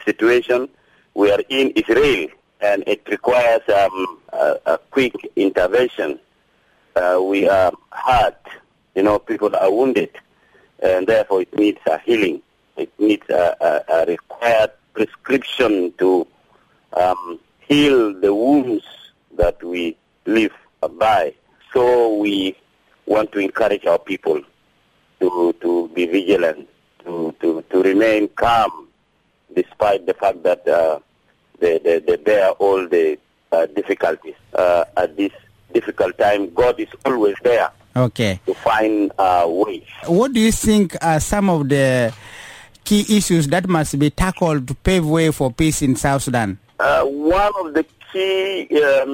situation we are in is real, and it requires a quick intervention. We are hurt, people are wounded, and therefore it needs a healing. It needs a required prescription to heal the wounds that we live by. So we want to encourage our people to be vigilant, to remain calm, despite the fact that they bear all the difficulties. At this difficult time, God is always there to find ways. What do you think are some of the key issues that must be tackled to pave way for peace in South Sudan? One of the key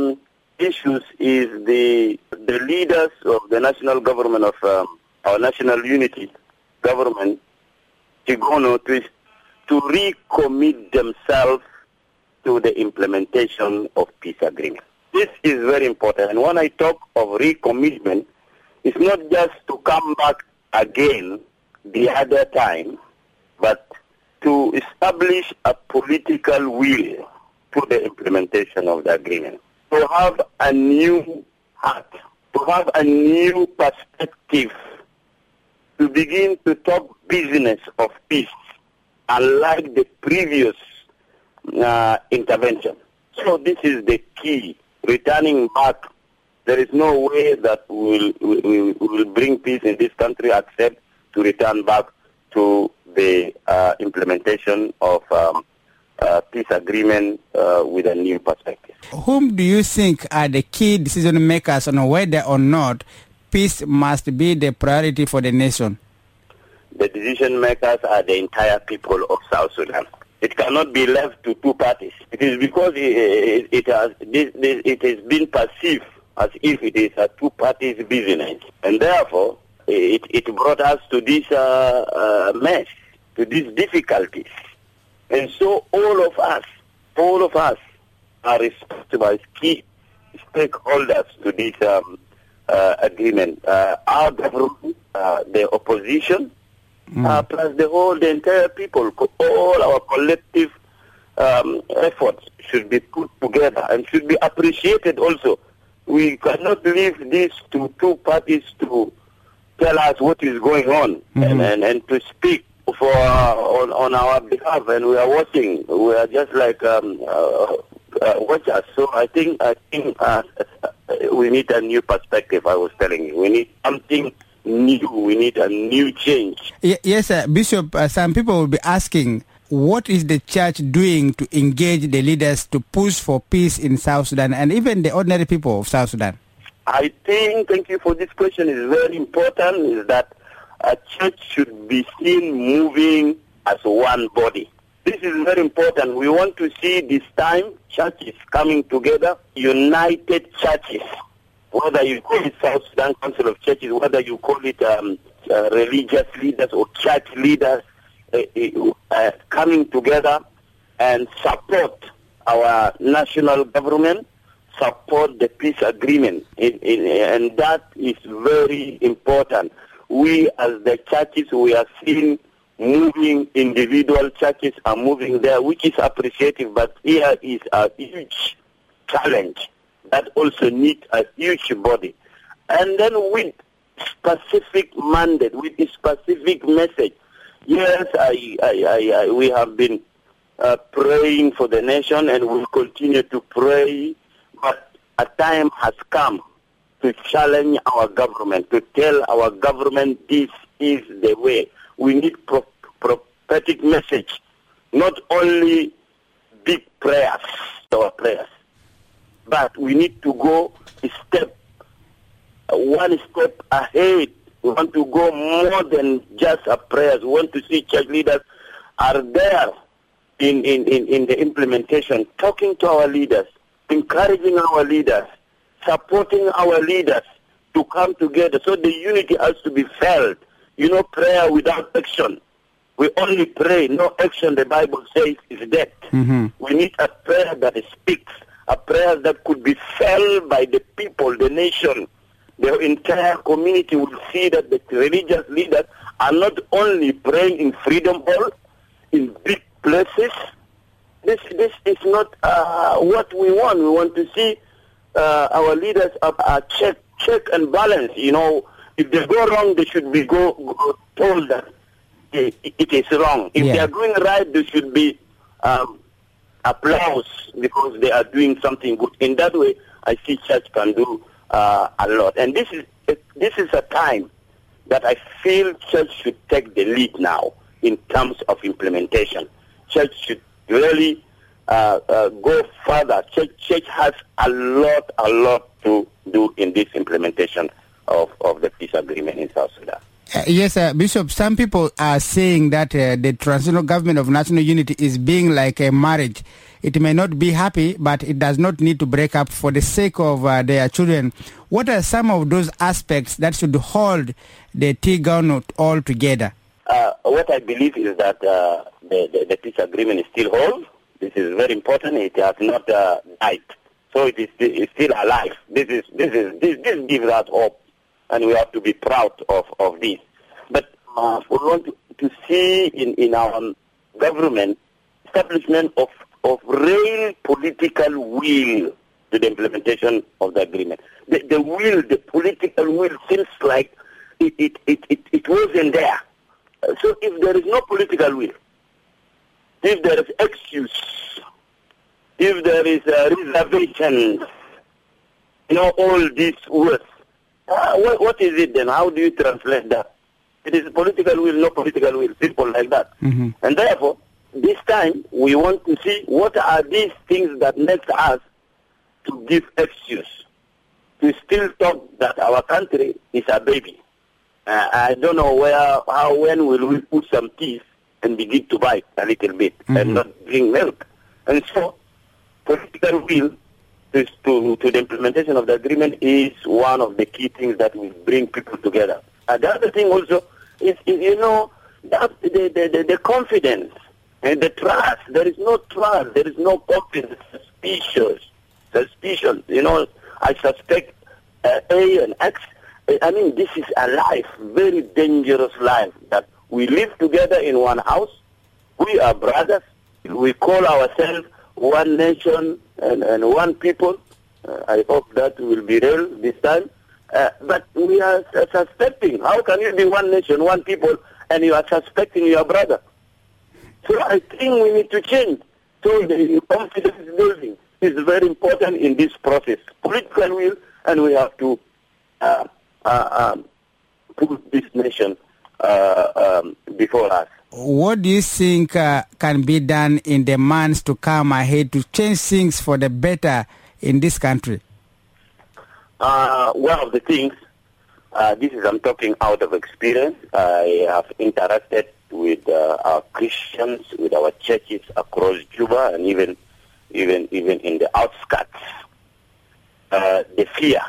issues is the leaders of the national government of our national unity government, Tigono, to recommit themselves to the implementation of peace agreement. This is very important. And when I talk of recommitment, it's not just to come back again the other time, but to establish a political will to the implementation of the agreement. To have a new heart, to have a new perspective, to begin to talk business of peace, unlike the previous intervention. So this is the key. Returning back, there is no way that we will bring peace in this country except to return back to the implementation of peace agreement with a new perspective. Whom do you think are the key decision makers on whether or not peace must be the priority for the nation? The decision makers are the entire people of South Sudan. It cannot be left to two parties. It is because it has been perceived as if it is a two parties business, and therefore it brought us to this mess, to these difficulties. And so all of us are responsible as key stakeholders to this agreement. Our government, the opposition, plus the entire people, all our collective efforts should be put together and should be appreciated also. We cannot leave this to two parties to tell us what is going on and to speak for on our behalf, and we are watching. We are just like watchers. So I think we need a new perspective. I was telling you, we need something new. We need a new change. Yes, Bishop. Some people will be asking, what is the church doing to engage the leaders to push for peace in South Sudan and even the ordinary people of South Sudan? I think, thank you for this question, is very important, is that a church should be seen moving as one body. This is very important. We want to see this time churches coming together, united churches, whether you call it South Sudan Council of Churches, whether you call it religious leaders or church leaders, coming together and support our national government, support the peace agreement, and that is very important. We as the churches, we are seeing moving, individual churches are moving there, which is appreciative, but here is a huge challenge that also needs a huge body. And then with specific mandate, with a specific message. Yes, we have been praying for the nation and will continue to pray, but a time has come to challenge our government, to tell our government this is the way. We need prophetic message, not only big prayers, our prayers, but we need to go one step ahead. We want to go more than just our prayers. We want to see church leaders are there in the implementation, talking to our leaders, encouraging our leaders, supporting our leaders to come together. So the unity has to be felt. You know, prayer without action. We only pray, no action, the Bible says, is death. We need a prayer that speaks, a prayer that could be felt by the people, the nation. The entire community will see that the religious leaders are not only praying in freedom hall, in big places, this is not what we want. We want to see our leaders check and balance. You know, if they go wrong, they should be told that it is wrong. If they are doing right, they should be applause because they are doing something good. In that way, I see church can do a lot. And this is a time that I feel church should take the lead now in terms of implementation. Church should really go further. Church has a lot to do in this implementation of the peace agreement in South Sudan. Yes, Bishop, some people are saying that the transitional government of national unity is being like a marriage. It may not be happy, but it does not need to break up for the sake of their children. What are some of those aspects that should hold the T government all together? What I believe is that the peace agreement is still whole. This is very important. It has not died, so it's still alive. This gives us hope, and we have to be proud of this. But we want to see in our government establishment of real political will to the implementation of the agreement. The political will seems like it wasn't there. So if there is no political will, if there is excuse, if there is reservation, all these words, what is it then? How do you translate that? It is political will, no political will, simple like that. Mm-hmm. And therefore, this time we want to see what are these things that make us to give excuse, to still talk that our country is a baby. I don't know when will we put some teeth and begin to bite a little bit and not drink milk. And so, political will to the implementation of the agreement is one of the key things that will bring people together. And the other thing also is the confidence and the trust. There is no trust. There is no confidence. Suspicion. I suspect A and X. I mean, this is a life, very dangerous life, that we live together in one house. We are brothers. We call ourselves one nation and one people. I hope that will be real this time. But we are suspecting. How can you be one nation, one people, and you are suspecting your brother? So I think we need to change. So the confidence building is very important in this process. Political will, and we have to put this nation before us. What do you think can be done in the months to come ahead to change things for the better in this country? One of the things, I'm talking out of experience. I have interacted with our Christians, with our churches across Juba, and even in the outskirts. The fear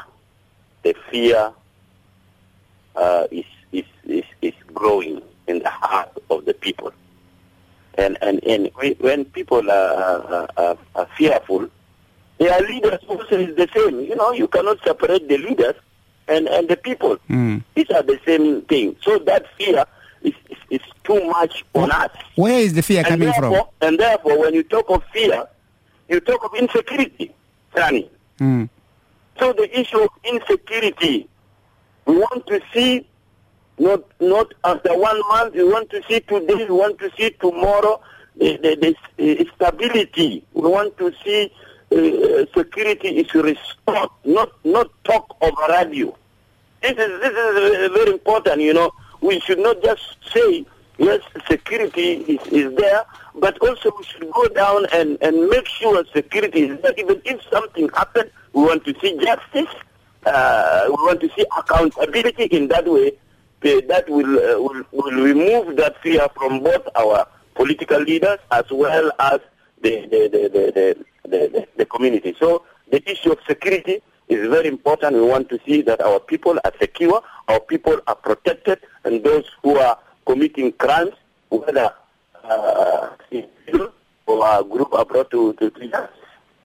is growing in the heart of the people, and when people are fearful, their leaders also is the same. You cannot separate the leaders and the people. These are the same thing. So that fear is too much on us. Where is the fear coming from? And therefore, when you talk of fear, you talk of insecurity, Sani. So the issue of insecurity, we want to see not after 1 month, we want to see today, we want to see tomorrow, the stability. We want to see security is restored, not talk over radio. This is very important, We should not just say, yes, security is there, but also we should go down and make sure security is there. Even if something happens, we want to see justice, we want to see accountability in that way. That will remove that fear from both our political leaders as well as the community. So the issue of security is very important. We want to see that our people are secure, our people are protected, and those who are committing crimes, whether individual or a group, are brought to justice.